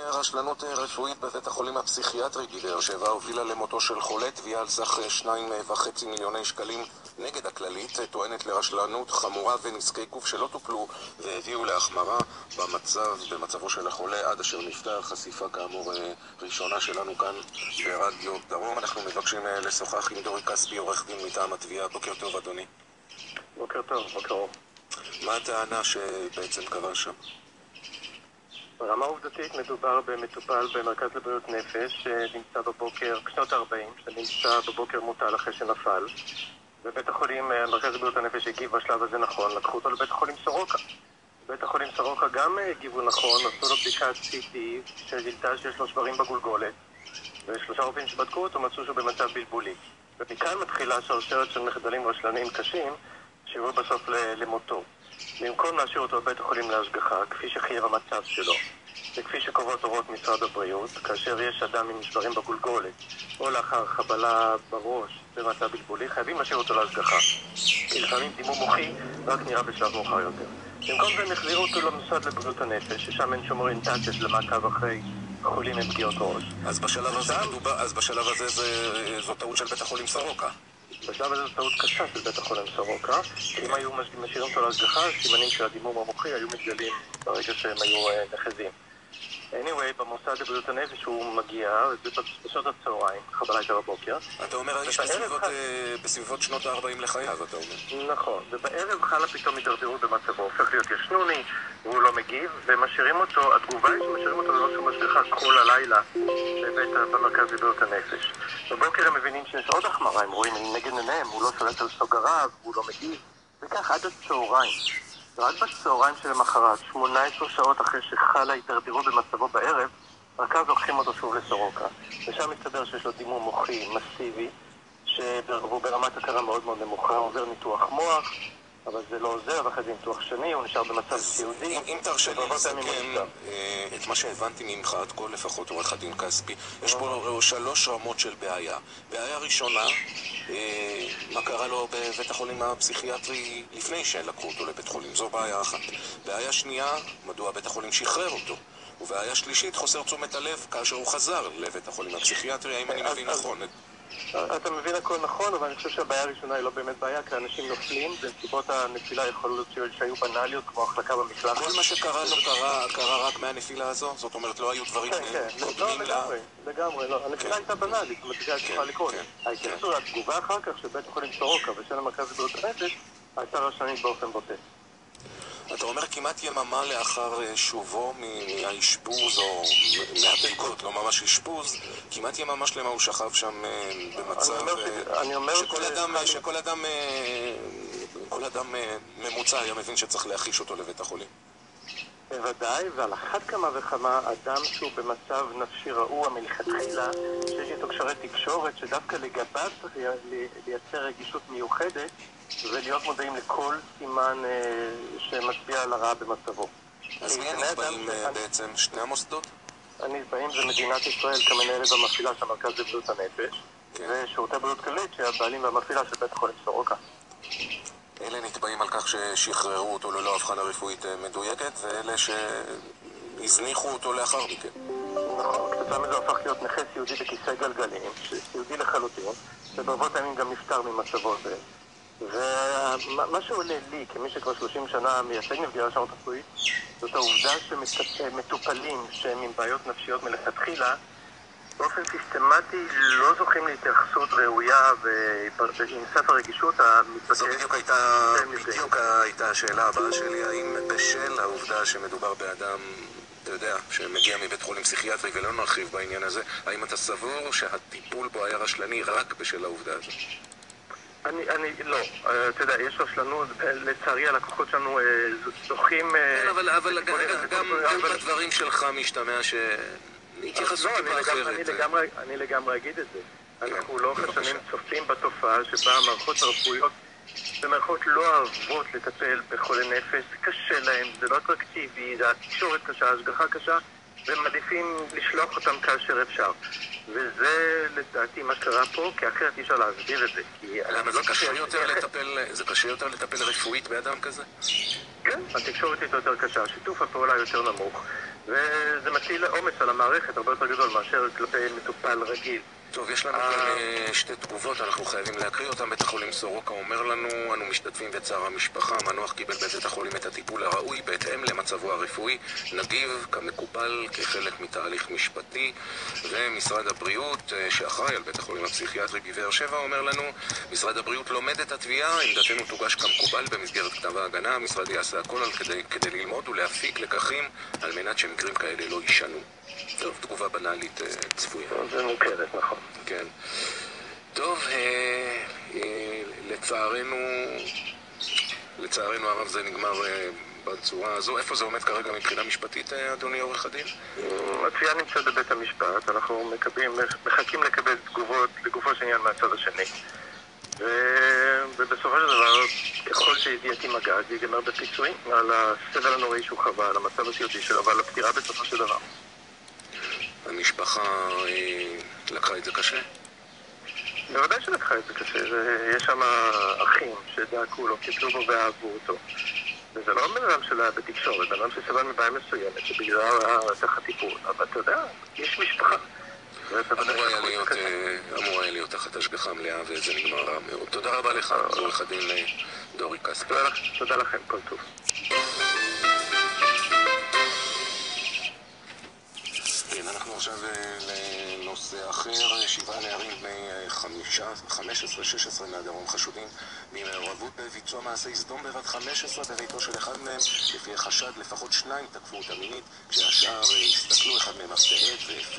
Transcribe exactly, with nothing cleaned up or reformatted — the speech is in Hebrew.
רשלנות רפואית בבית החולים הפסיכיאטרי בבאר שבע הובילה למותו של חולה. תביעה על סך שניים וחצי מיליוני שקלים נגד הכללית טוענת לרשלנות חמורה ונזקי גוף שלא טופלו והביאו להחמרה במצב, במצבו של החולה עד אשר נפטר. חשיפה כאמור ראשונה שלנו כאן ברדיו דרום. אנחנו מבקשים לשוחח עם דורי כספי, עורך דין מטעם התביעה. בוקר טוב אדוני. בוקר טוב, בוקר טוב. מה הטענה שבעצם קרה שם? ברמה עובדתית מדובר במטופל במרכז לבריאות נפש שנמצא בבוקר, בשנות ה-ארבעים, שנמצא בבוקר מוטל אחרי שנפל. בבית החולים, מרכז לבריאות הנפש הגיב בשלב הזה נכון, לקחו אותו לבית החולים סורוקה. בית החולים סורוקה גם הגיבו נכון, עשו לו בדיקת סי טי שגילתה שיש לו שברים בגולגולת, ושלושה רופאים שבדקו אותו מצאו שהוא במצב בלבולי. ומכאן מתחילה שרשרת של מחדלים רשלניים קשים שהביאו בסוף למותו. במקום להשאיר אותו בבית החולים להשגחה, כפי שחייב המצב שלו, וכפי שקובעות הוראות משרד הבריאות, כאשר יש אדם עם שברים בגולגולת, או לאחר חבלה בראש במצב בלבולי, חייבים להשאיר אותו להשגחה. כי לפעמים דימום מוחי רק נראה בשלב מאוחר יותר. במקום זה נחזירו אותו למוסד לבריאות הנפש, ששם אין שום אוריינטציה למעקב אחרי חולים עם פגיעות ראש. אז בשלב הזה מדובר, אז בשלב הזה זה, זו טעות של בית החולים סורוקה. בשלב הזה זו טעות קשה של בית החולים סורוקה, כי אם היו משאירים אותו להשגחה, סימנים של הדימום המוחי היו מתגלים ברגע שהם היו נחזים. anyway, במוסד לבריאות הנפש הוא מגיע, בשעות הצהריים, חבלה הייתה בבוקר. אתה אומר, האיש בסביבות שנות ה-ארבעים לחייו, אתה אומר. נכון, ובערב חלה פתאום הידרדרות במצבו, הופך להיות ישנוני, והוא לא מגיב, ומשאירים אותו, התגובה היא שמשאירים אותו ללא שום השגחה כל הלילה בבית במרכז לבריאות הנפש. בבוקר הם מבינים שיש עוד החמרה, הם רואים נגד עיניהם, הוא לא שולט על סוגריו, הוא לא מגיב, וכך עד הצהריים. רק בצהריים של המחרת, שמונה עשרה שעות אחרי שחלה הידרדרות במצבו בערב, רק אז לוקחים אותו שוב לסורוקה. ושם מסתבר שיש לו דימום מוחי מסיבי, שהוא ברמת הכרה מאוד מאוד נמוכה, הוא עובר ניתוח מוח, אבל זה לא עוזר, ואחרי זה ניתוח שני, הוא נשאר במצב סיעודי. אם תרשה לי לסכם את מה שהבנתי ממך עד כה, לפחות עורך הדין כספי, יש פה שלוש רמות של בעיה. בעיה ראשונה, מה קרה לו בבית החולים הפסיכיאטרי לפני שלקחו אותו לבית חולים, זו בעיה אחת. בעיה שנייה, מדוע בית החולים שחרר אותו. ובעיה שלישית, חוסר תשומת הלב כאשר הוא חזר לבית החולים הפסיכיאטרי. האם אני מבין נכון? אתה מבין הכל נכון, אבל אני חושב שהבעיה הראשונה היא לא באמת בעיה, כי אנשים נופלים, ונסיבות הנפילה יכולות להיות שהיו בנאליות, כמו החלקה במקלחת. כל מה שקרה לא קרה, קרה רק מהנפילה הזו? זאת אומרת, לא היו דברים קודמים לה? לא, לגמרי, לגמרי, לא. הנפילה הייתה בנאלית, זאת אומרת, זה היה צריכה לקרות. ההתייחסות לתגובה אחר כך של בית החולים סורוקה ושל המרכז לבריאות הנפש, הייתה רשלנית באופן בוטה. אתה אומר כמעט יממה לאחר שובו מהאשפוז או מהבדיקות, לא ממש אשפוז, כמעט יממה שלמה הוא שכב שם במצב שכל אדם, שכל אדם, כל אדם ממוצע היה מבין שצריך להחיש אותו לבית החולים. בוודאי, ועל אחת כמה וכמה אדם שהוא במצב נפשי רעוע מלכתחילה, שיש איתו קשרי תקשורת שדווקא לגביו צריך לייצר רגישות מיוחדת ולהיות מודעים לכל סימן שמצביע על הרעה במצבו. אז מי הנתבעים בעצם? שני המוסדות? הנתבעים זה מדינת ישראל כמנהלת והמפעילה של המרכז לבריאות הנפש, ושירותי בריאות כללית שהבעלים והמפעילה של בית החולים סורוקה. אלה נתבעים על כך ששחררו אותו ללא הבחנה רפואית מדויקת, ואלה שהזניחו אותו לאחר מכן. נכון, כתוצאה מזה הפך להיות נכה סיעודי בכיסא גלגלים, סיעודי לחלוטין, וברבות הימים גם נפטר ממצבו זה. ומה שעולה לי, כמי שכבר שלושים שנה מייצג נפגעי רשלנות רפואית, זאת העובדה שמטופלים שהם עם בעיות נפשיות מלכתחילה, באופן סיסטמטי לא זוכים להתייחסות ראויה ועם ספר רגישות המתבקש. זו בדיוק הייתה, בדיוק הייתה השאלה הבאה שלי, האם בשל העובדה שמדובר באדם, אתה יודע, שמגיע מבית חולים פסיכיאטרי, ולא נרחיב בעניין הזה, האם אתה סבור שהטיפול בו היה רשלני רק בשל העובדה הזאת? אני, אני, לא. אתה יודע, יש רשלנות, לצערי הלקוחות שלנו זוכים... כן, אבל גם בדברים שלך משתמע ש... התייחסות טיפה אחרת. אני לגמרי אגיד את זה. אנחנו לא חשנים צופים בתופעה שבה המערכות הרפואיות במערכות לא אוהבות לטפל בחולי נפש, זה קשה להם, זה לא אטרקטיבי, זה התקשורת קשה, השגחה קשה, והם מעדיפים לשלוח אותם כאשר אפשר. וזה לדעתי מה שקרה פה, כי אחרת אי אפשר להסביר את זה. למה זה קשה יותר לטפל, זה קשה יותר לטפל רפואית באדם כזה? כן, התקשורת היא יותר קשה, שיתוף הפעולה יותר נמוך. וזה מטיל עומס על המערכת הרבה יותר גדול מאשר כלפי מטופל רגיל. טוב, יש לנו כאן שתי תגובות, אנחנו חייבים להקריא אותם. בית החולים סורוקה אומר לנו: אנו משתתפים בצער המשפחה, המנוח קיבל בבית החולים את הטיפול הראוי בהתאם למצבו הרפואי, נגיב כמקובל כחלק מתהליך משפטי. ומשרד הבריאות שאחראי על בית החולים הפסיכיאטרי בבאר שבע אומר לנו: משרד הבריאות לומד את התביעה, עמדתנו תוגש כמקובל במסגרת כתב ההגנה, המשרד יעשה הכל על כדי, כדי ללמוד ולהפיק לקחים על מנת שמקרים כאלה לא יישנו. טוב, תגובה בנאלית צפויה. זה מוכרת, נכון. כן. טוב, אה, אה, לצערנו, לצערנו הרב זה נגמר אה, בצורה הזו. איפה זה עומד כרגע מבחינה משפטית, אה, אדוני עורך הדין? התביעה נמצאת בבית המשפט, אנחנו מקבים, מחכים לקבל תגובות לגופו של עניין מהצד השני. ו... ובסופו של דבר, ככל שידיעתי מגע, זה ייגמר בפיצויים על הסבל הנוראי שהוא חווה, על המצב הסיעודי שלו ועל הפטירה בסופו של דבר. המשפחה אה, לקחה את זה קשה? בוודאי שלקחה את זה קשה. יש שם אחים שדאגו לו, קיבלו בו ואהבו אותו. וזה לא בן אדם שלה בתקשורת, בן אדם שסבל מבעיה מסוימת, שבגלל תחת טיפול. אבל אתה יודע, יש משפחה. אמור היה להיות תחת השגחה מלאה, וזה נגמר רע מאוד. תודה רבה לך, עורך הדין דורי כספי. תודה לכם, כל טוב. כן, אנחנו עכשיו לנושא אחר. שבעה נערים בני חמש עשרה שש עשרה מהדרום חשודים במעורבות בביצוע מעשי סדום בבת חמש עשרה בביתו של אחד מהם. לפי החשד לפחות שניים תקפו אותה מינית, כשהשאר הסתכלו, אחד מהם אף תיעד